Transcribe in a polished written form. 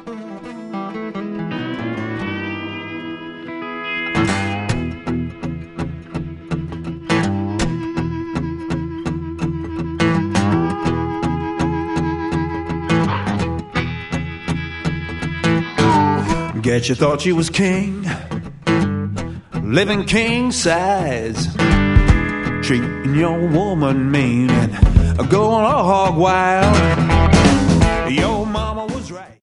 Guess you thought you was king, living king size, treating your woman mean and going all hog wild. Your mama was right.